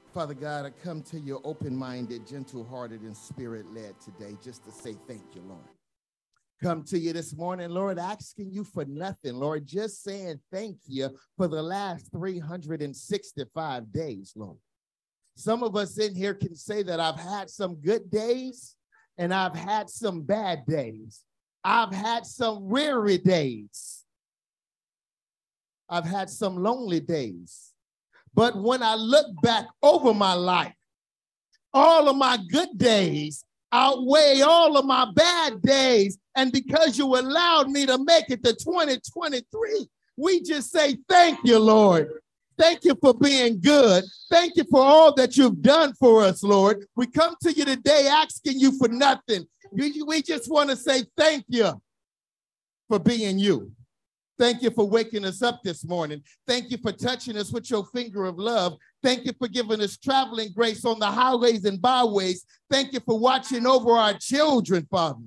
Father God, I come to you open-minded, gentle-hearted, and spirit-led today just to say thank you, Lord. Come to you this morning, Lord, asking you for nothing, Lord, just saying thank you for the last 365 days, Lord. Some of us in here can say that I've had some good days and I've had some bad days. I've had some weary days. I've had some lonely days. But when I look back over my life, all of my good days outweigh all of my bad days. And because you allowed me to make it to 2023, we just say thank you, Lord. Thank you for being good. Thank you for all that you've done for us, Lord. We come to you today asking you for nothing. We just want to say thank you for being you. Thank you for waking us up this morning. Thank you for touching us with your finger of love. Thank you for giving us traveling grace on the highways and byways. Thank you for watching over our children, Father.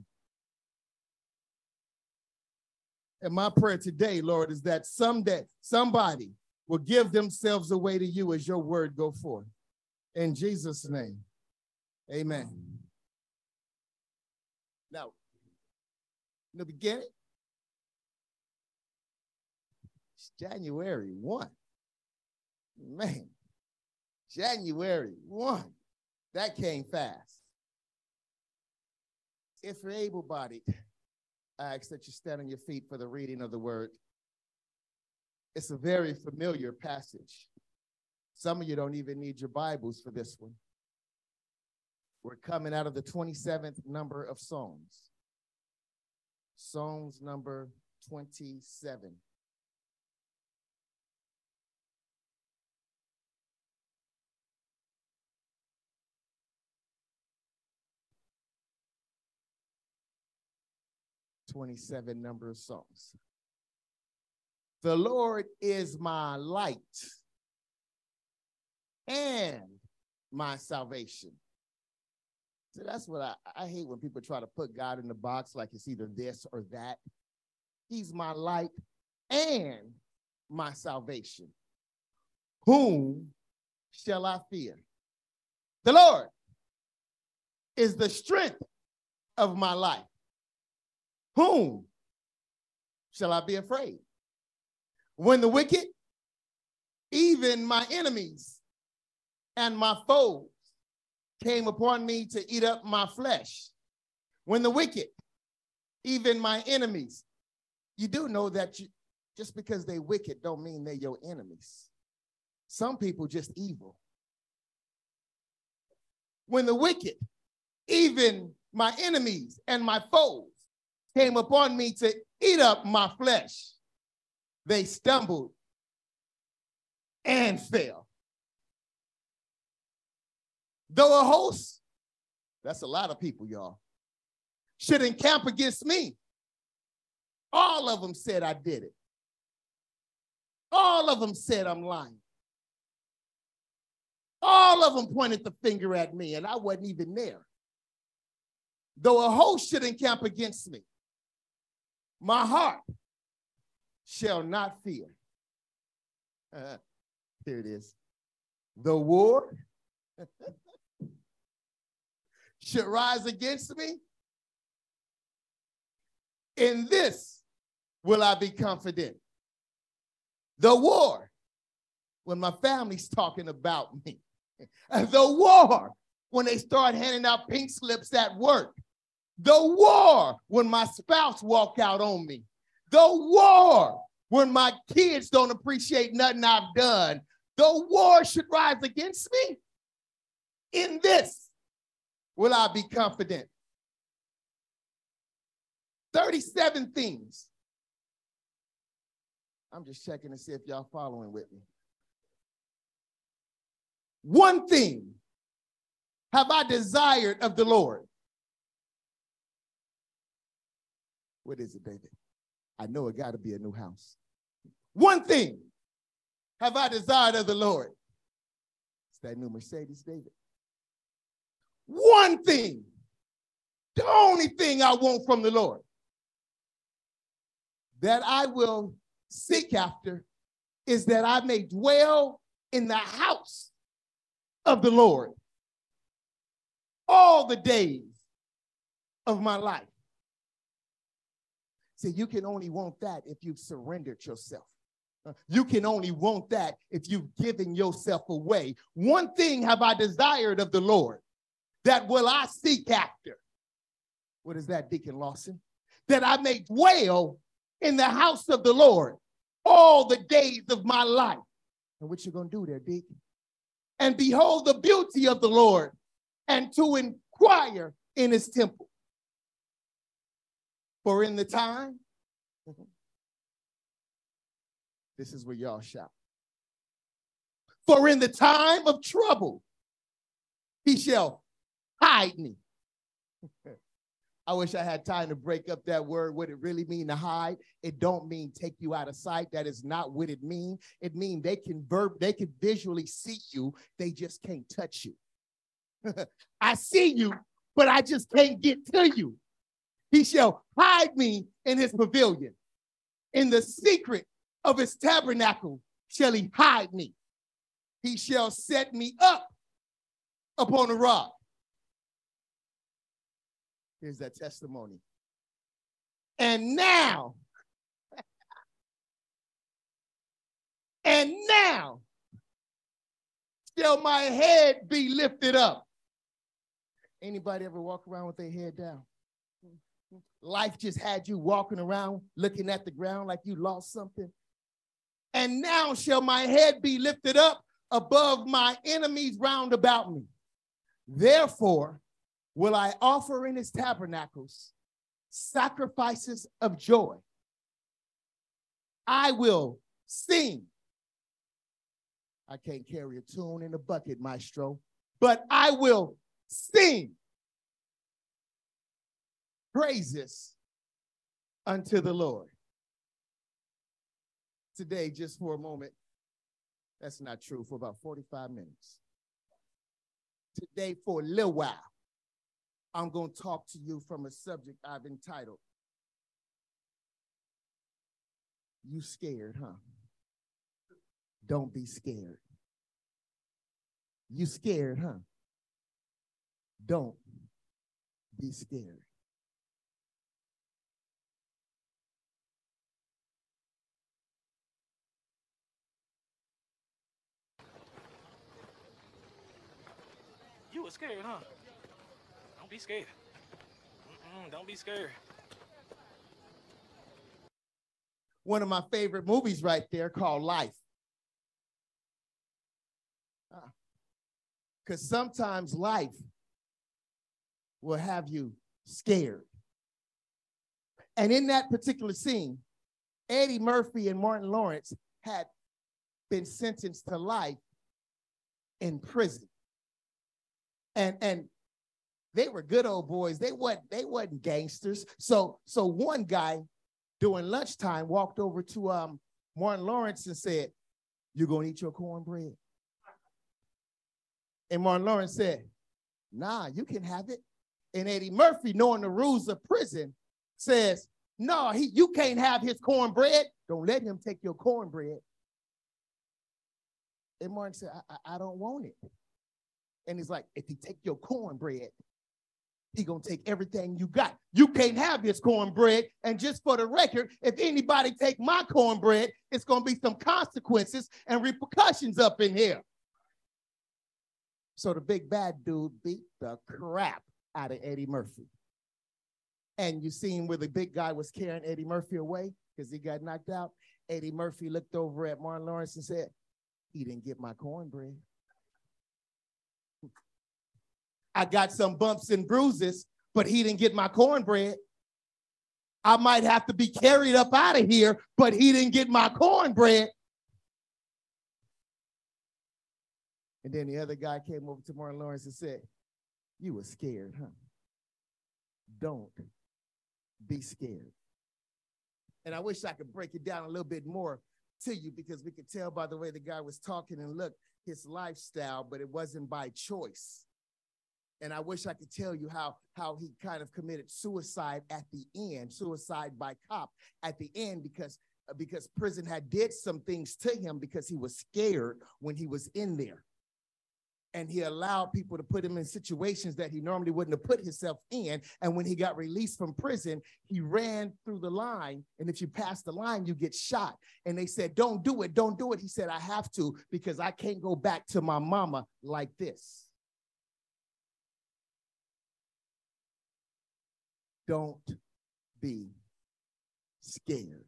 And my prayer today, Lord, is that someday somebody will give themselves away to you as your word go forth. In Jesus' name, amen. Now, in the beginning, it's January 1. Man, January 1. That came fast. If you're able-bodied, I ask that you stand on your feet for the reading of the word. It's a very familiar passage. Some of you don't even need your Bibles for this one. We're coming out of the 27th number of Psalms. Psalms number 27. Number of Psalms. The Lord is my light and my salvation. So that's what I hate when people try to put God in the box like it's either this or that. He's my light and my salvation. Whom shall I fear? The Lord is the strength of my life. Whom shall I be afraid? When the wicked, even my enemies and my foes, came upon me to eat up my flesh. When the wicked, even my enemies, you do know that just because they're wicked don't mean they're your enemies. Some people just evil. When the wicked, even my enemies and my foes, came upon me to eat up my flesh, they stumbled and fell. Though a host, that's a lot of people, y'all, should encamp against me, all of them said I did it. All of them said I'm lying. All of them pointed the finger at me, and I wasn't even there. Though a host should encamp against me, my heart shall not fear. Here it is. The war should rise against me. In this will I be confident. The war, when my family's talking about me. The war, when they start handing out pink slips at work. The war, when my spouse walk out on me. The war, when my kids don't appreciate nothing I've done. The war should rise against me. In this will I be confident. 37 things. I'm just checking to see if y'all following with me. One thing have I desired of the Lord. What is it, David? I know it got to be a new house. One thing have I desired of the Lord. It's that new Mercedes, David. One thing, the only thing I want from the Lord, that I will seek after, is that I may dwell in the house of the Lord all the days of my life. See, you can only want that if you've surrendered yourself. You can only want that if you've given yourself away. One thing have I desired of the Lord, that will I seek after. What is that, Deacon Lawson? That I may dwell in the house of the Lord all the days of my life. And what you gonna do there, Deacon? And behold the beauty of the Lord, and to inquire in his temple. For in the time, this is where y'all shout. For in the time of trouble, he shall hide me. I wish I had time to break up that word, what it really mean to hide. It don't mean take you out of sight. That is not what it means. It means they can visually see you. They just can't touch you. I see you, but I just can't get to you. He shall hide me in his pavilion. In the secret of his tabernacle shall he hide me. He shall set me up upon a rock. Here's that testimony. And now, shall my head be lifted up. Anybody ever walk around with their head down? Life just had you walking around looking at the ground like you lost something. And now shall my head be lifted up above my enemies round about me. Therefore will I offer in his tabernacles sacrifices of joy. I will sing. I can't carry a tune in a bucket, maestro, but I will sing praises unto the Lord. Today, just for a moment, that's not true, for about 45 minutes. Today, for a little while, I'm going to talk to you from a subject I've entitled, You Scared, Huh? Don't be scared. You scared, huh? Don't be scared. You was scared, huh? Don't be scared. Don't be scared. One of my favorite movies right there called Life. Because sometimes life will have you scared. And in that particular scene, Eddie Murphy and Martin Lawrence had been sentenced to life in prison. And they were good old boys. They wasn't gangsters. So one guy during lunchtime walked over to Martin Lawrence and said, "You gonna eat your cornbread?" And Martin Lawrence said, "Nah, you can have it." And Eddie Murphy, knowing the rules of prison, says, "No, you can't have his cornbread. Don't let him take your cornbread." And Martin said, I don't want it. And he's like, "If he take your cornbread, he gonna take everything you got. You can't have his cornbread. And just for the record, if anybody take my cornbread, it's gonna be some consequences and repercussions up in here." So the big bad dude beat the crap out of Eddie Murphy. And you seen where the big guy was carrying Eddie Murphy away because he got knocked out. Eddie Murphy looked over at Martin Lawrence and said, "He didn't get my cornbread. I got some bumps and bruises, but he didn't get my cornbread. I might have to be carried up out of here, but he didn't get my cornbread." And then the other guy came over to Martin Lawrence and said, "You were scared, huh? Don't be scared." And I wish I could break it down a little bit more to you, because we could tell by the way the guy was talking and look, his lifestyle, but it wasn't by choice. And I wish I could tell you how he kind of committed suicide at the end, suicide by cop at the end, because prison had did some things to him because he was scared when he was in there. And he allowed people to put him in situations that he normally wouldn't have put himself in. And when he got released from prison, he ran through the line. And if you pass the line, you get shot. And they said, don't do it, don't do it. He said, I have to, because I can't go back to my mama like this. Don't be scared.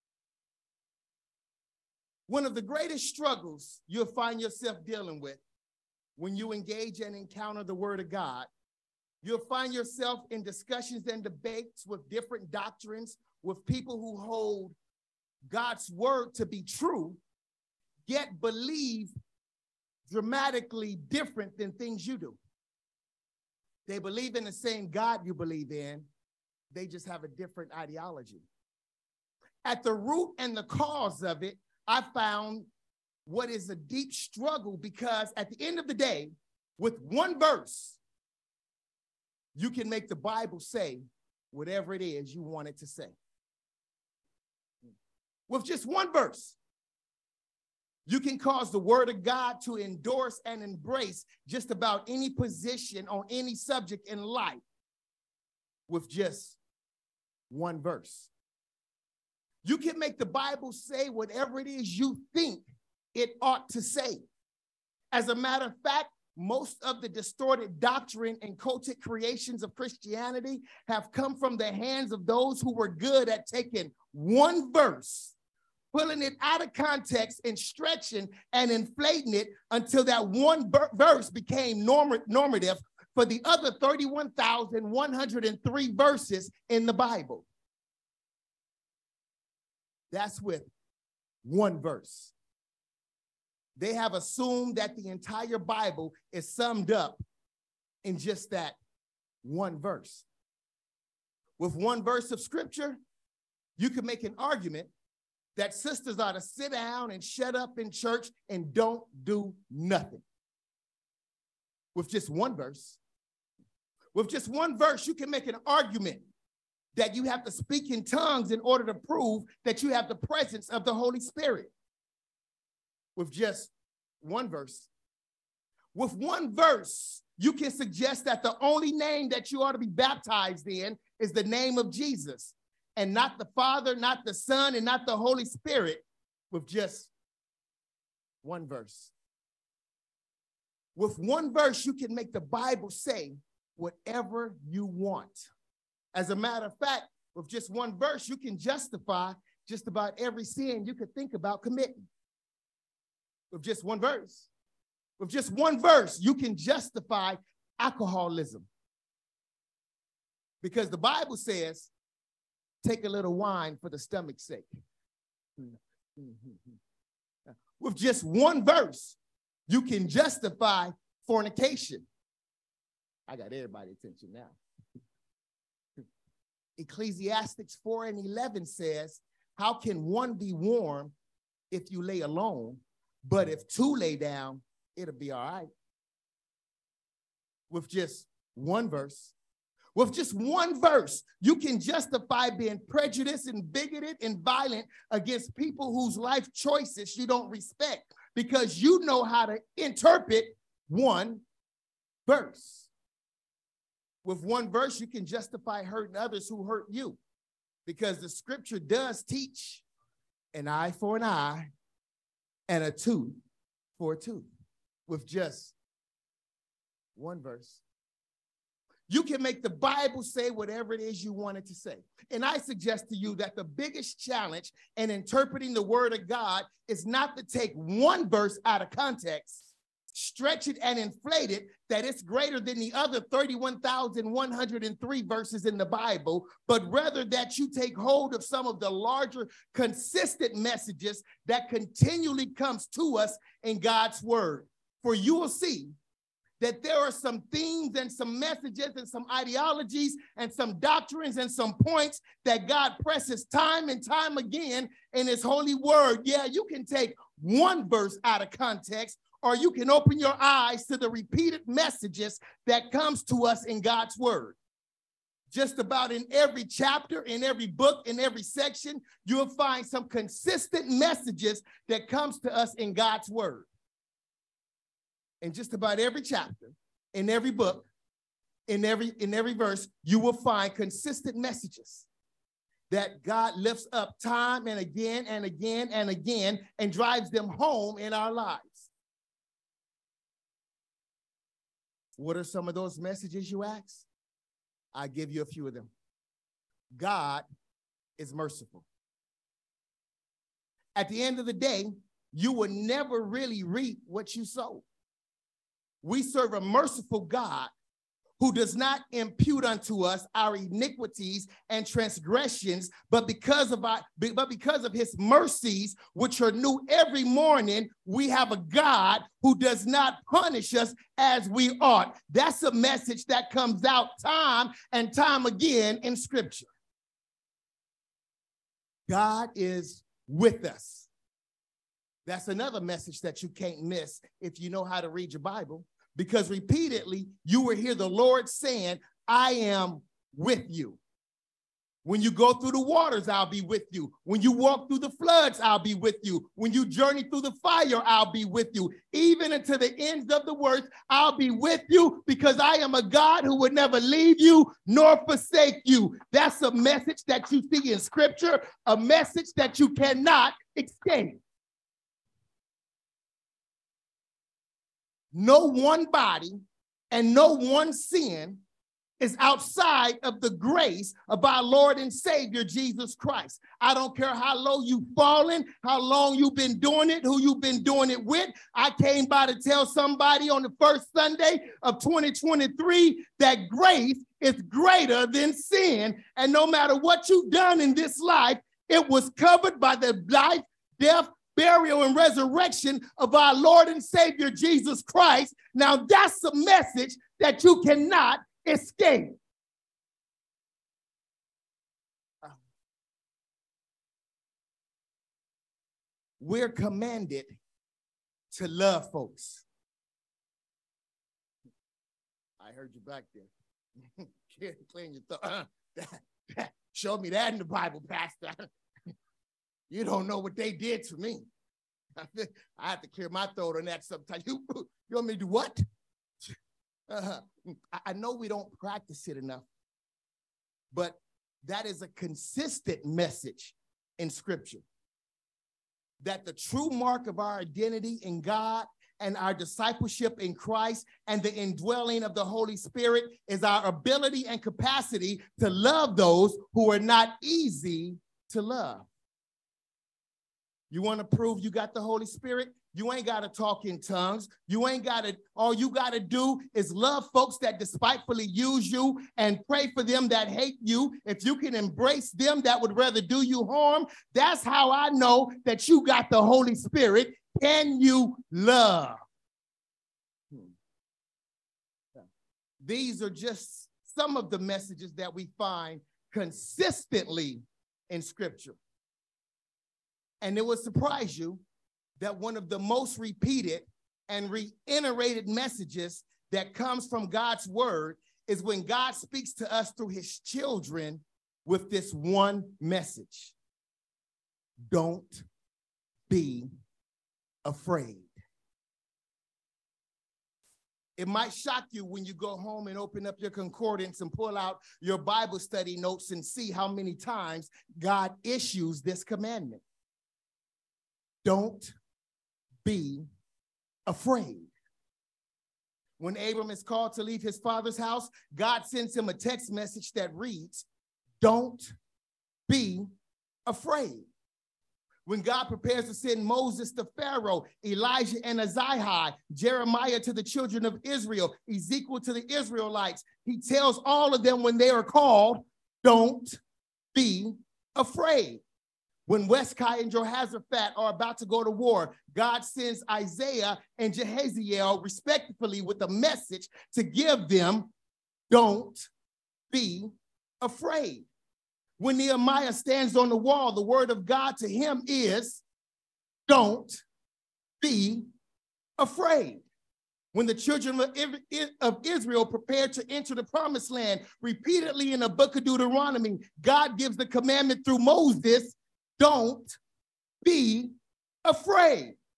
One of the greatest struggles you'll find yourself dealing with when you engage and encounter the word of God, you'll find yourself in discussions and debates with different doctrines, with people who hold God's word to be true, yet believe dramatically different than things you do. They believe in the same God you believe in. They just have a different ideology. At the root and the cause of it, I found what is a deep struggle, because at the end of the day, with one verse, you can make the Bible say whatever it is you want it to say. With just one verse, you can cause the word of God to endorse and embrace just about any position on any subject in life with just one verse. You can make the Bible say whatever it is you think it ought to say. As a matter of fact, most of the distorted doctrine and cultic creations of Christianity have come from the hands of those who were good at taking one verse, pulling it out of context and stretching and inflating it until that one verse became normative for the other 31,103 verses in the Bible. That's with one verse. They have assumed that the entire Bible is summed up in just that one verse. With one verse of scripture, you can make an argument that sisters ought to sit down and shut up in church and don't do nothing. With just one verse. With just one verse, you can make an argument that you have to speak in tongues in order to prove that you have the presence of the Holy Spirit. With just one verse. With one verse, you can suggest that the only name that you ought to be baptized in is the name of Jesus, and not the Father, not the Son, and not the Holy Spirit. With just one verse. With one verse, you can make the Bible say whatever you want. As a matter of fact, with just one verse, you can justify just about every sin you could think about committing. With just one verse. With just one verse, you can justify alcoholism. Because the Bible says, take a little wine for the stomach's sake. With just one verse, you can justify fornication. I got everybody's attention now. Ecclesiastes 4:11 says, how can one be warm if you lay alone? But if two lay down, it'll be all right. With just one verse. With just one verse, you can justify being prejudiced and bigoted and violent against people whose life choices you don't respect, because you know how to interpret one verse. With one verse, you can justify hurting others who hurt you, because the scripture does teach an eye for an eye and a tooth for a tooth. With just one verse, you can make the Bible say whatever it is you want it to say. And I suggest to you that the biggest challenge in interpreting the word of God is not to take one verse out of context, stretch it and inflate it, that it's greater than the other 31,103 verses in the Bible, but rather that you take hold of some of the larger, consistent messages that continually comes to us in God's word. For you will see that there are some themes and some messages and some ideologies and some doctrines and some points that God presses time and time again in his holy word. Yeah, you can take one verse out of context, or you can open your eyes to the repeated messages that comes to us in God's word. Just about in every chapter, in every book, in every section, you'll find some consistent messages that comes to us in God's word. in just about every chapter, in every book, in every verse, you will find consistent messages that God lifts up time and again and again and again and drives them home in our lives. What are some of those messages, you ask? I give you a few of them. God is merciful. At the end of the day, you will never really reap what you sow. We serve a merciful God who does not impute unto us our iniquities and transgressions, but because of his mercies, which are new every morning, we have a God who does not punish us as we ought. That's a message that comes out time and time again in Scripture. God is with us. That's another message that you can't miss if you know how to read your Bible, because repeatedly you will hear the Lord saying, I am with you. When you go through the waters, I'll be with you. When you walk through the floods, I'll be with you. When you journey through the fire, I'll be with you. Even unto the ends of the earth, I'll be with you, because I am a God who would never leave you nor forsake you. That's a message that you see in Scripture, a message that you cannot escape. No one body and no one sin is outside of the grace of our Lord and Savior, Jesus Christ. I don't care how low you've fallen, how long you've been doing it, who you've been doing it with. I came by to tell somebody on the first Sunday of 2023 that grace is greater than sin. And no matter what you've done in this life, it was covered by the life, death, burial, and resurrection of our Lord and Savior, Jesus Christ. Now that's a message that you cannot escape. We're commanded to love folks. I heard you back there. Clean your thought. Show me that in the Bible, Pastor. You don't know what they did to me. I have to clear my throat on that sometimes. You want me to do what? I know we don't practice it enough, but that is a consistent message in Scripture. That the true mark of our identity in God and our discipleship in Christ and the indwelling of the Holy Spirit is our ability and capacity to love those who are not easy to love. You want to prove you got the Holy Spirit? You ain't got to talk in tongues. You ain't got to, all you got to do is love folks that despitefully use you and pray for them that hate you. If you can embrace them that would rather do you harm, that's how I know that you got the Holy Spirit. Can you love? These are just some of the messages that we find consistently in Scripture. And it will surprise you that one of the most repeated and reiterated messages that comes from God's word is when God speaks to us through his children with this one message. Don't be afraid. It might shock you when you go home and open up your concordance and pull out your Bible study notes and see how many times God issues this commandment. Don't be afraid. When Abram is called to leave his father's house, God sends him a text message that reads, don't be afraid. When God prepares to send Moses to Pharaoh, Elijah and Azariah, Jeremiah to the children of Israel, Ezekiel to the Israelites, he tells all of them when they are called, don't be afraid. When Weskai and Jehoshaphat are about to go to war, God sends Isaiah and Jehaziel respectively with a message to give them, don't be afraid. When Nehemiah stands on the wall, the word of God to him is, don't be afraid. When the children of Israel prepared to enter the promised land, repeatedly in the book of Deuteronomy, God gives the commandment through Moses, don't be afraid.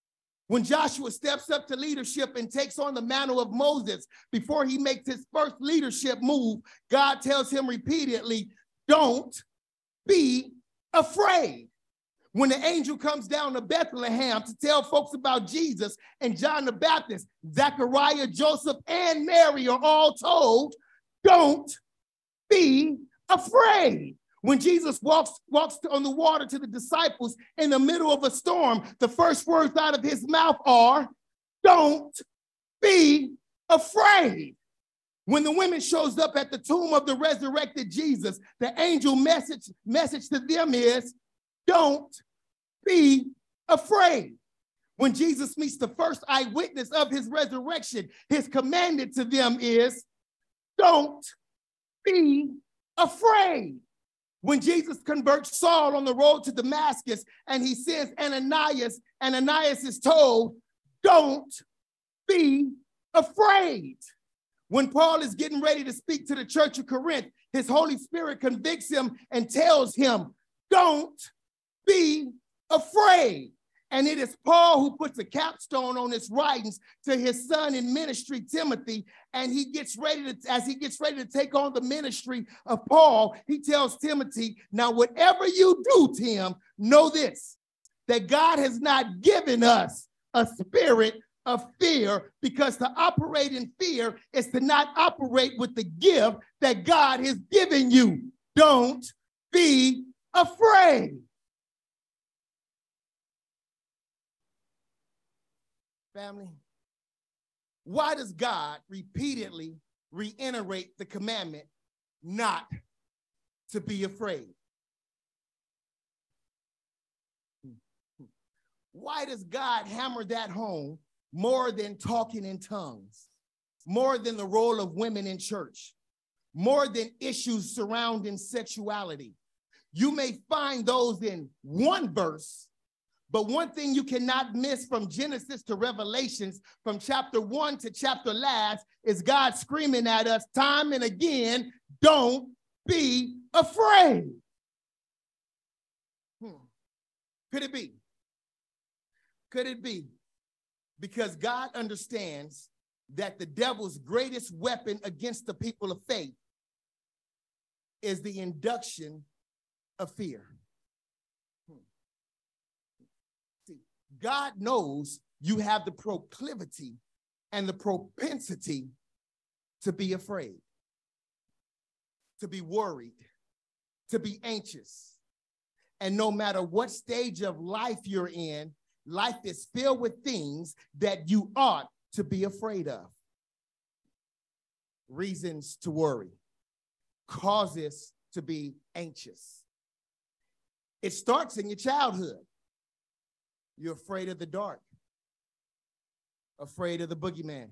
When Joshua steps up to leadership and takes on the mantle of Moses, before he makes his first leadership move, God tells him repeatedly, don't be afraid. When the angel comes down to Bethlehem to tell folks about Jesus and John the Baptist, Zechariah, Joseph, and Mary are all told, don't be afraid. When Jesus walks on the water to the disciples in the middle of a storm, the first words out of his mouth are, don't be afraid. When the women shows up at the tomb of the resurrected Jesus, the angel message to them is, don't be afraid. When Jesus meets the first eyewitness of his resurrection, his commandment to them is, don't be afraid. When Jesus converts Saul on the road to Damascus and he sends Ananias, Ananias is told, don't be afraid. When Paul is getting ready to speak to the church of Corinth, his Holy Spirit convicts him and tells him, don't be afraid. And it is Paul who puts a capstone on his writings to his son in ministry, Timothy. And as he gets ready to take on the ministry of Paul, he tells Timothy, now, whatever you do, Tim, know this, that God has not given us a spirit of fear, because to operate in fear is to not operate with the gift that God has given you. Don't be afraid. Family, why does God repeatedly reiterate the commandment not to be afraid? Why does God hammer that home more than talking in tongues, more than the role of women in church, more than issues surrounding sexuality? You may find those in one verse, but one thing you cannot miss from Genesis to Revelations, from chapter 1 to chapter last, is God screaming at us time and again, don't be afraid. Could it be? Could it be because God understands that the devil's greatest weapon against the people of faith is the induction of fear? See, God knows you have the proclivity and the propensity to be afraid, to be worried, to be anxious. And no matter what stage of life you're in, life is filled with things that you ought to be afraid of. Reasons to worry, causes to be anxious. It starts in your childhood. You're afraid of the dark, afraid of the boogeyman,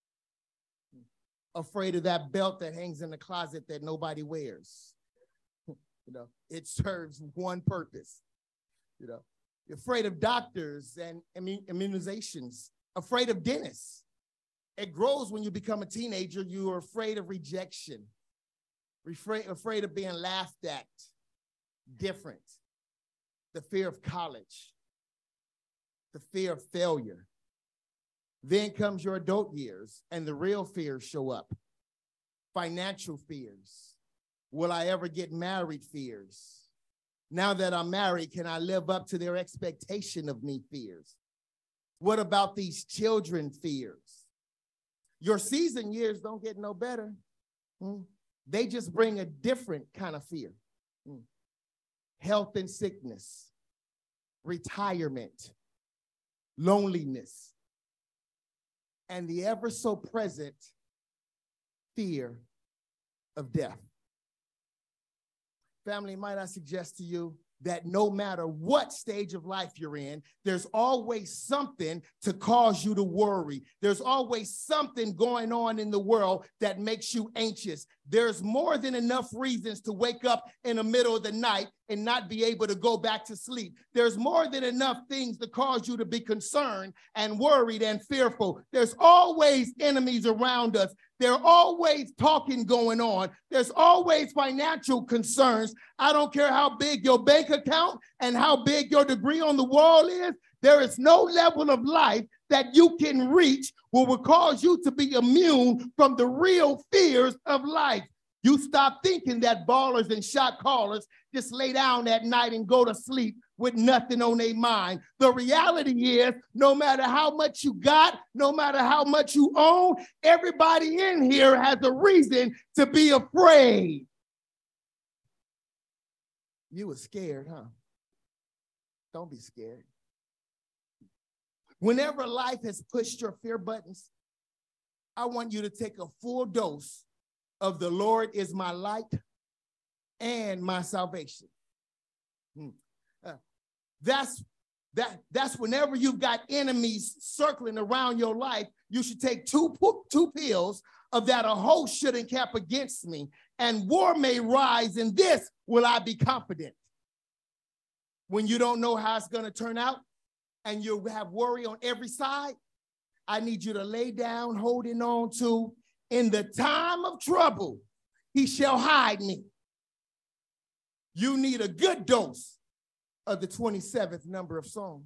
afraid of that belt that hangs in the closet that nobody wears. It serves one purpose. You're afraid of doctors and immunizations, afraid of dentists. It grows when you become a teenager. You are afraid of rejection, afraid of being laughed at, different, the fear of college, the fear of failure. Then comes your adult years, and the real fears show up. Financial fears. Will I ever get married fears? Now that I'm married, can I live up to their expectation of me fears? What about these children fears? Your season years don't get no better. They just bring a different kind of fear. Health and sickness, retirement, loneliness, and the ever so present fear of death. Family, might I suggest to you that no matter what stage of life you're in, there's always something to cause you to worry. There's always something going on in the world that makes you anxious. There's more than enough reasons to wake up in the middle of the night and not be able to go back to sleep. There's more than enough things to cause you to be concerned and worried and fearful. There's always enemies around us. There's always talking going on. There's always financial concerns. I don't care how big your bank account. and how big your degree on the wall is, there is no level of life that you can reach what will cause you to be immune from the real fears of life. You stop thinking that ballers and shot callers just lay down at night and go to sleep with nothing on their mind. The reality is, no matter how much you got, no matter how much you own, everybody in here has a reason to be afraid. You were scared, huh? Don't be scared. Whenever life has pushed your fear buttons, I want you to take a full dose of the Lord is my light and my salvation. That's whenever you've got enemies circling around your life, you should take two pills of that a host should encamp against me, and war may rise, in this will I be confident. When you don't know how it's going to turn out and you have worry on every side, I need you to lay down, holding on to, in the time of trouble, he shall hide me. You need a good dose of the 27th number of Psalms.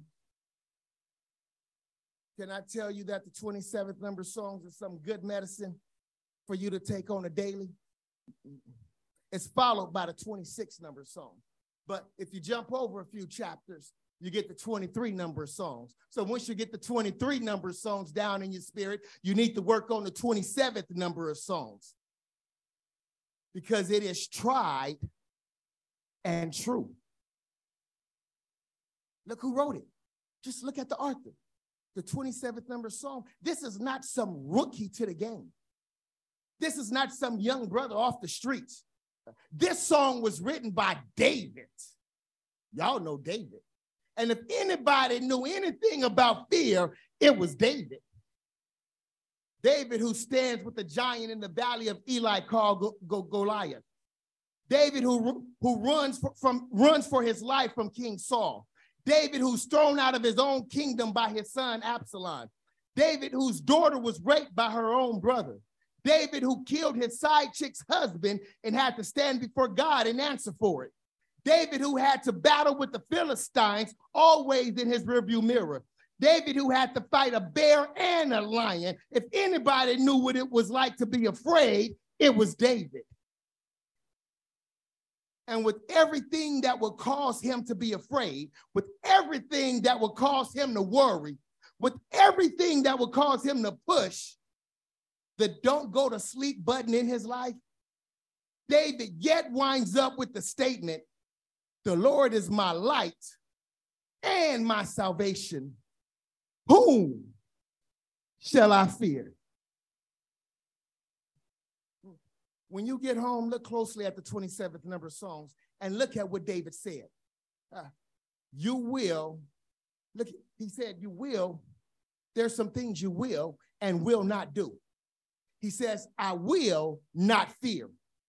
Can I tell you that the 27th number of Psalms is some good medicine for you to take on a daily? It's followed by the 26th number of Psalms. But if you jump over a few chapters, you get the 23 number of songs. So once you get the 23 number of songs down in your spirit, you need to work on the 27th number of songs, because it is tried and true. Look who wrote it. Just look at the author. The 27th number of song. This is not some rookie to the game. This is not some young brother off the streets. This song was written by David. Y'all know David. And if anybody knew anything about fear, it was David. David, who stands with the giant in the valley of Eli called Goliath. David, who runs for his life from King Saul. David, who's thrown out of his own kingdom by his son Absalom. David, whose daughter was raped by her own brother. David, who killed his side chick's husband and had to stand before God and answer for it. David, who had to battle with the Philistines, always in his rearview mirror. David, who had to fight a bear and a lion. If anybody knew what it was like to be afraid, it was David. And with everything that would cause him to be afraid, with everything that would cause him to worry, with everything that would cause him to push the don't go to sleep button in his life, David yet winds up with the statement, the Lord is my light and my salvation. Whom shall I fear? When you get home, look closely at the 27th number of songs and look at what David said. You will, look, he said you will, there's some things you will and will not do. He says, I will not fear.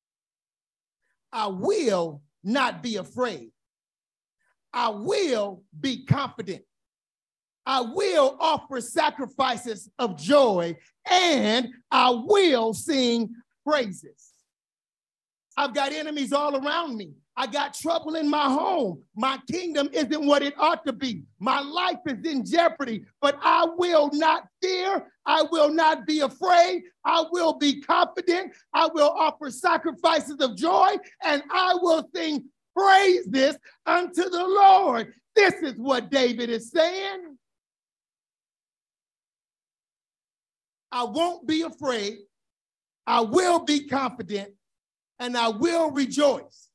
I will not be afraid. I will be confident. I will offer sacrifices of joy, and I will sing praises. I've got enemies all around me. I got trouble in my home. My kingdom isn't what it ought to be. My life is in jeopardy, but I will not fear. I will not be afraid. I will be confident. I will offer sacrifices of joy, and I will sing praises unto the Lord. This is what David is saying. I won't be afraid. I will be confident, and I will rejoice.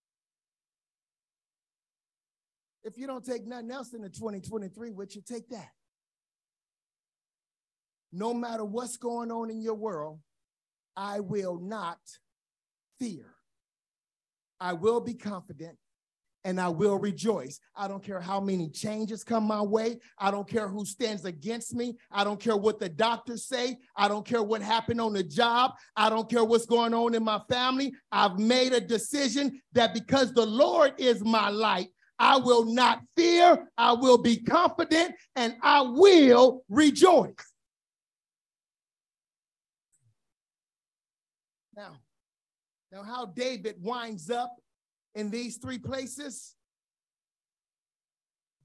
If you don't take nothing else in the 2023, what you take that? No matter what's going on in your world, I will not fear. I will be confident, and I will rejoice. I don't care how many changes come my way. I don't care who stands against me. I don't care what the doctors say. I don't care what happened on the job. I don't care what's going on in my family. I've made a decision that because the Lord is my light, I will not fear, I will be confident, and I will rejoice. Now how David winds up in these three places,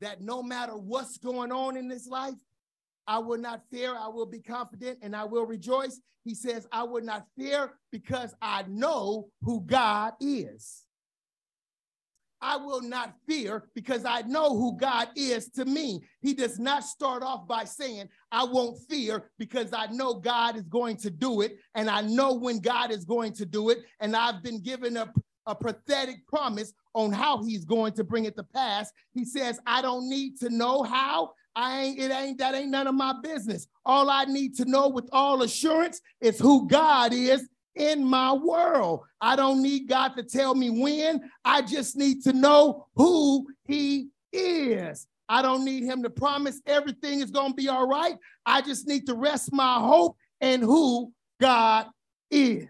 that no matter what's going on in this life, I will not fear, I will be confident, and I will rejoice. He says, I will not fear because I know who God is. I will not fear because I know who God is to me. He does not start off by saying, I won't fear because I know God is going to do it, and I know when God is going to do it, and I've been given a prophetic promise on how he's going to bring it to pass. He says, I don't need to know how. That ain't none of my business. All I need to know with all assurance is who God is in my world. I don't need God to tell me when. I just need to know who he is. I don't need him to promise everything is going to be all right. I just need to rest my hope in who God is.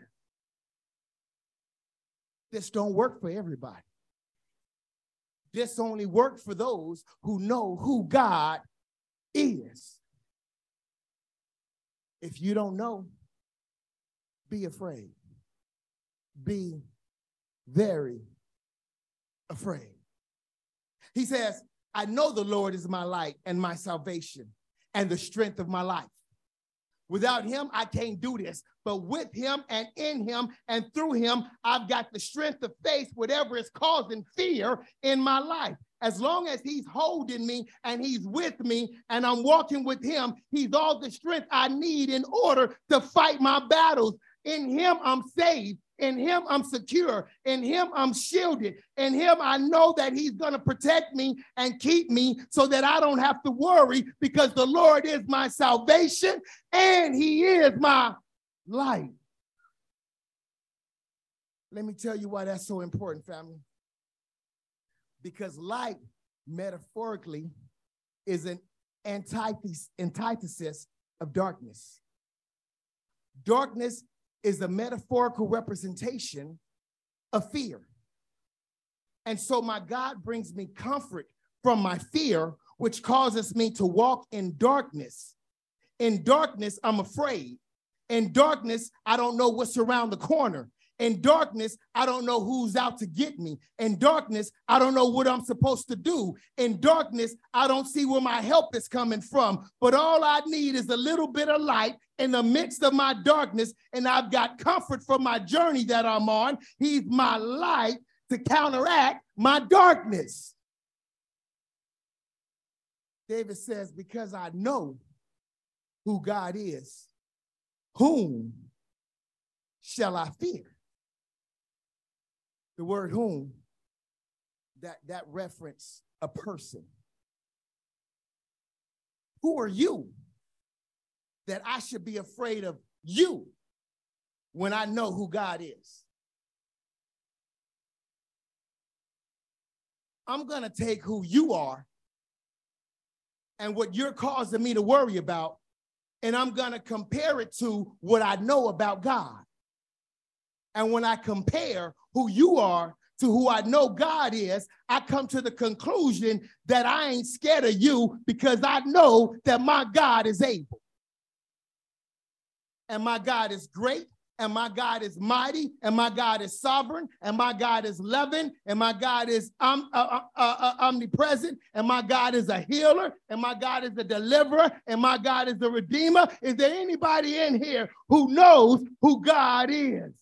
This don't work for everybody. This only works for those who know who God is. If you don't know, be afraid. Be very afraid. He says, I know the Lord is my light and my salvation and the strength of my life. Without him, I can't do this. But with him and in him and through him, I've got the strength to face whatever is causing fear in my life. As long as he's holding me and he's with me and I'm walking with him, he's all the strength I need in order to fight my battles. In him, I'm saved. In him, I'm secure. In him, I'm shielded. In him, I know that he's going to protect me and keep me so that I don't have to worry, because the Lord is my salvation and he is my light. Let me tell you why that's so important, family. Because light, metaphorically, is an antithesis of darkness. Darkness is a metaphorical representation of fear. And so my God brings me comfort from my fear, which causes me to walk in darkness. In darkness, I'm afraid. In darkness, I don't know what's around the corner. In darkness, I don't know who's out to get me. In darkness, I don't know what I'm supposed to do. In darkness, I don't see where my help is coming from. But all I need is a little bit of light in the midst of my darkness, and I've got comfort from my journey that I'm on. He's my light to counteract my darkness. David says, because I know who God is, whom shall I fear? The word whom, that reference a person. Who are you that I should be afraid of you when I know who God is? I'm going to take who you are and what you're causing me to worry about, and I'm going to compare it to what I know about God. And when I compare who you are to who I know God is, I come to the conclusion that I ain't scared of you, because I know that my God is able. And my God is great, and my God is mighty, and my God is sovereign, and my God is loving, and my God is omnipresent, and my God is a healer, and my God is a deliverer, and my God is a redeemer. Is there anybody in here who knows who God is?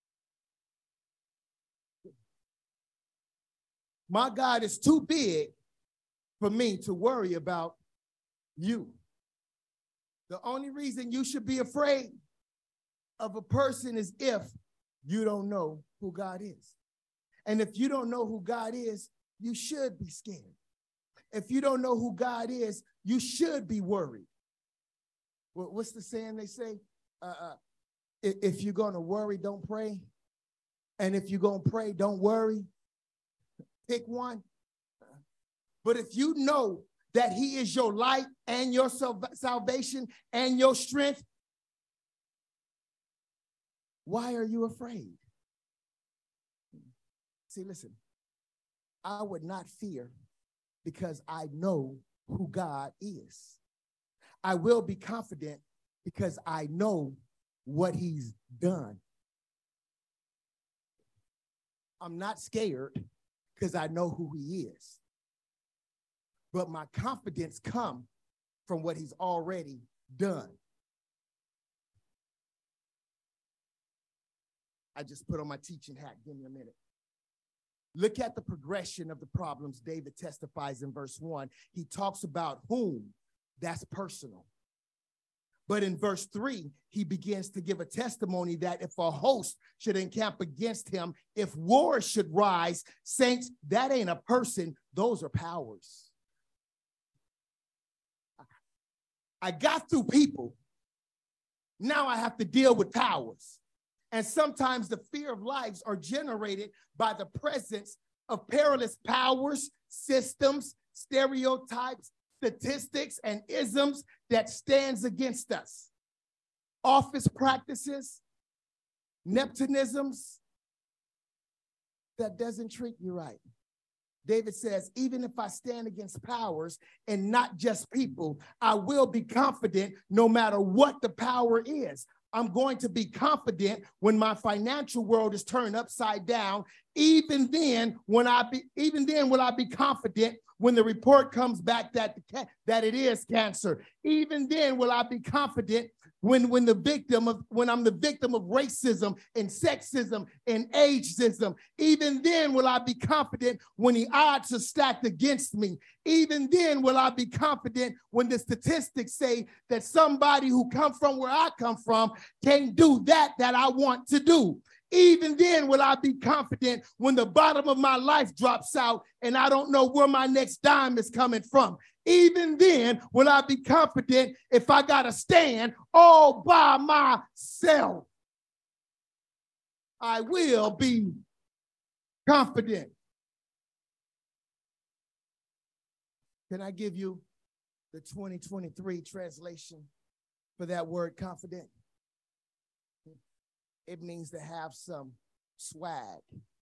My God is too big for me to worry about you. The only reason you should be afraid of a person is if you don't know who God is. And if you don't know who God is, you should be scared. If you don't know who God is, you should be worried. What's the saying they say? If you're going to worry, don't pray. And if you're going to pray, don't worry. Pick one. But if you know that he is your light and your salvation and your strength, why are you afraid? See, listen, I would not fear because I know who God is. I will be confident because I know what he's done. I'm not scared because I know who he is. but my confidence comes from what he's already done. I just put on my teaching hat. Give me a minute. Look at the progression of the problems David testifies in verse 1. He talks about whom. That's personal. But in verse 3, he begins to give a testimony that if a host should encamp against him, if war should rise, saints, that ain't a person, those are powers. I got through people. Now I have to deal with powers. And sometimes the fear of lives are generated by the presence of perilous powers, systems, stereotypes, statistics, and isms that stands against us. Office practices, Neptunisms, that doesn't treat you right. David says, even if I stand against powers and not just people, I will be confident no matter what the power is. I'm going to be confident when my financial world is turned upside down. Even then will I be confident when the report comes back that it is cancer. Even then will I be confident when I'm the victim of racism and sexism and ageism. Even then will I be confident when the odds are stacked against me. Even then will I be confident when the statistics say that somebody who comes from where I come from can't do that I want to do. Even then will I be confident when the bottom of my life drops out and I don't know where my next dime is coming from. Even then will I be confident if I got to stand all by myself. I will be confident. Can I give you the 2023 translation for that word confident? It means to have some swag.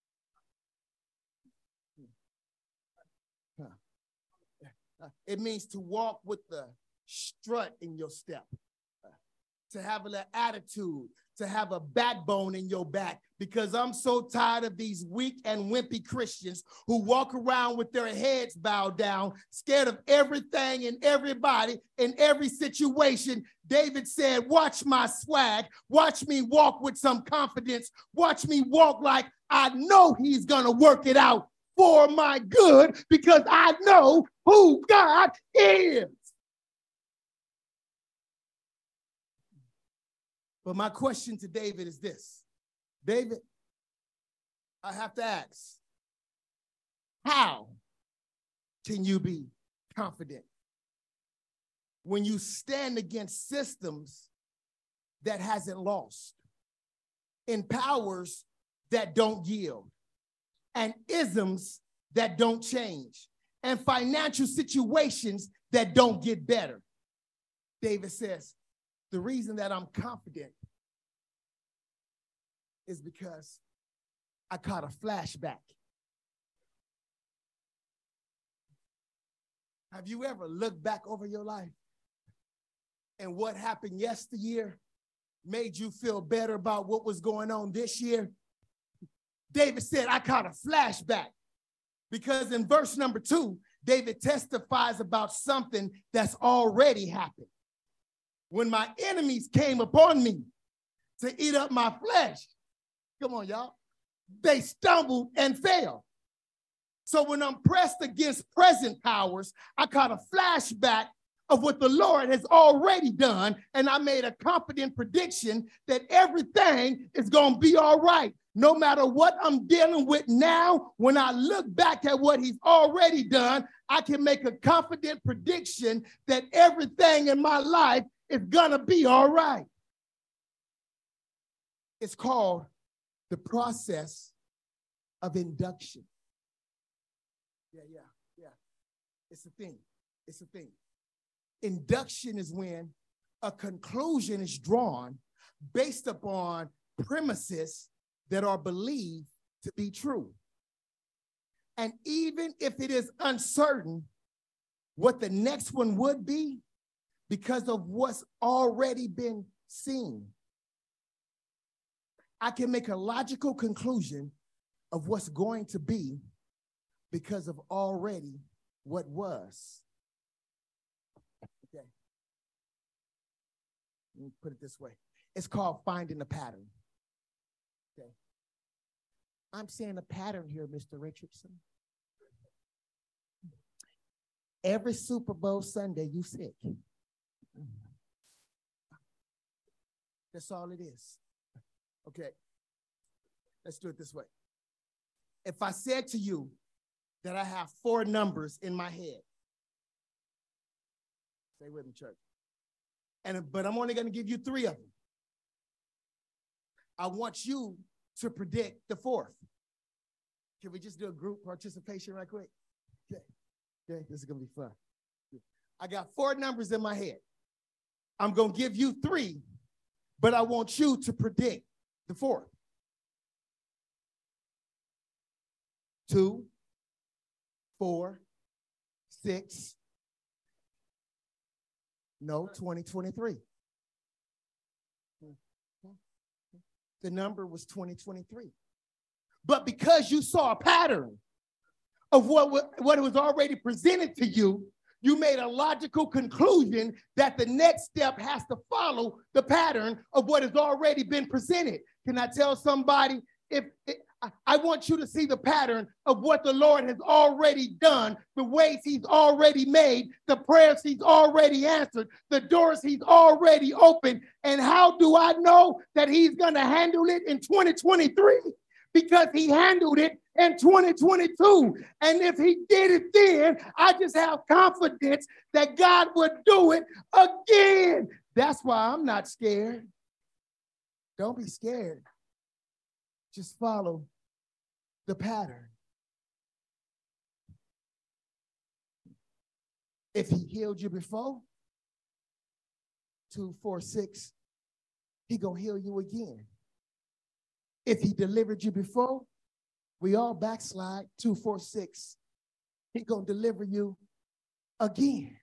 It means to walk with the strut in your step, to have an attitude, to have a backbone in your back, because I'm so tired of these weak and wimpy Christians who walk around with their heads bowed down, scared of everything and everybody in every situation. David said, watch my swag, watch me walk with some confidence, watch me walk like I know he's gonna work it out for my good because I know who God is. But my question to David is this. David, I have to ask, how can you be confident when you stand against systems that hasn't lost, in powers that don't yield, and isms that don't change, and financial situations that don't get better? David says, the reason that I'm confident is because I caught a flashback. Have you ever looked back over your life and what happened yesteryear made you feel better about what was going on this year? David said, I caught a flashback, because in verse number 2, David testifies about something that's already happened. When my enemies came upon me to eat up my flesh, come on, y'all, they stumbled and fell. So when I'm pressed against present powers, I caught a flashback of what the Lord has already done, and I made a confident prediction that everything is going to be all right. No matter what I'm dealing with now, when I look back at what he's already done, I can make a confident prediction that everything in my life is going to be all right. It's called the process of induction. Yeah. It's a thing. Induction is when a conclusion is drawn based upon premises that are believed to be true. And even if it is uncertain what the next one would be because of what's already been seen, I can make a logical conclusion of what's going to be because of already what was. Okay. Let me put it this way. It's called finding a pattern. Okay. I'm seeing a pattern here, Mr. Richardson. Every Super Bowl Sunday, you sick. That's all it is. Okay. Let's do it this way. If I said to you that I have 4 numbers in my head, stay with me, church. But I'm only going to give you 3 of them. I want you to predict the 4th. Can we just do a group participation right quick? Okay. Okay, this is going to be fun. I got 4 numbers in my head. I'm going to give you 3, but I want you to predict the 4th. 2, 4, 6. No, 2023. The number was 2023. But because you saw a pattern of what was already presented to you, you made a logical conclusion that the next step has to follow the pattern of what has already been presented. Can I tell somebody, I want you to see the pattern of what the Lord has already done, the ways he's already made, the prayers he's already answered, the doors he's already opened. And how do I know that he's going to handle it in 2023? Because he handled it in 2022. And if he did it then, I just have confidence that God would do it again. That's why I'm not scared. Don't be scared. Just follow the pattern. If he healed you before, 2, 4, 6, he gonna heal you again. If he delivered you before, we all backslide, 2, 4, 6, he gonna deliver you again.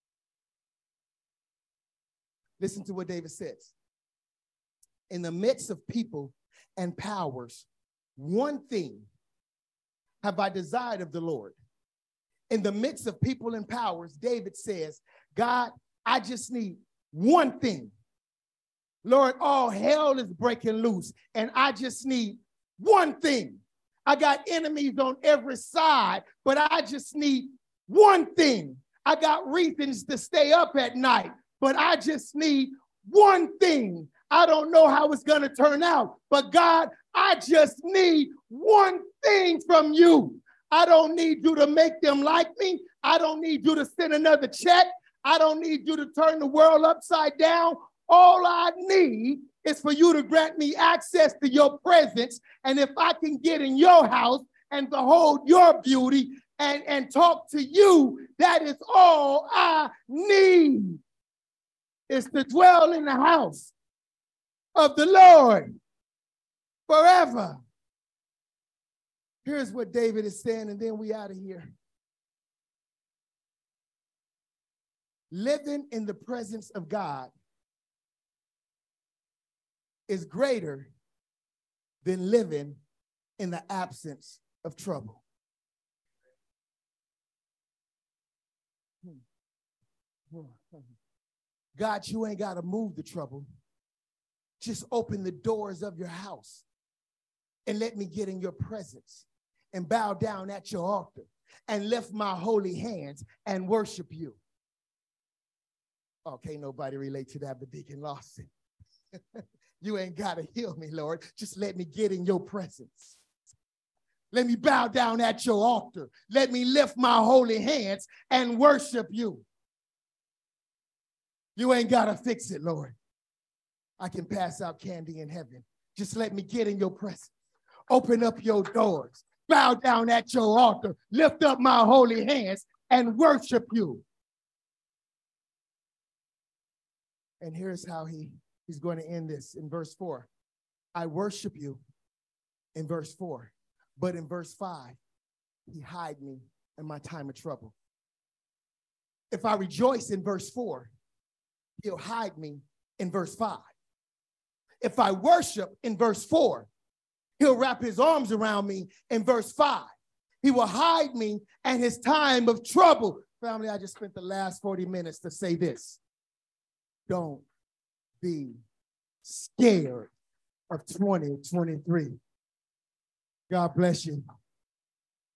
Listen to what David says. In the midst of people and powers, one thing have I desired of the Lord. In the midst of people and powers, David says, God, I just need one thing. Lord, all hell is breaking loose, and I just need one thing. I got enemies on every side, but I just need one thing. I got reasons to stay up at night, but I just need one thing. I don't know how it's going to turn out, but God, I just need one thing from you. I don't need you to make them like me. I don't need you to send another check. I don't need you to turn the world upside down. All I need is for you to grant me access to your presence. And if I can get in your house and behold your beauty and talk to you, that is all I need, is to dwell in the house of the Lord forever. Here's what David is saying, and then we out of here. Living in the presence of God is greater than living in the absence of trouble. God, you ain't got to move the trouble. Just open the doors of your house and let me get in your presence and bow down at your altar and lift my holy hands and worship you. Oh, can't nobody relate to that but Deacon Lawson. You ain't got to heal me, Lord. Just let me get in your presence. Let me bow down at your altar. Let me lift my holy hands and worship you. You ain't got to fix it, Lord. I can pass out candy in heaven. Just let me get in your presence. Open up your doors. Bow down at your altar. Lift up my holy hands and worship you. And here's how he's going to end this in verse 4. I worship you in verse 4. But in verse 5, he hide me in my time of trouble. If I rejoice in verse 4, he'll hide me in verse 5. If I worship in verse 4, he'll wrap his arms around me in verse 5. He will hide me in his time of trouble. Family, I just spent the last 40 minutes to say this. Don't be scared of 2023. God bless you.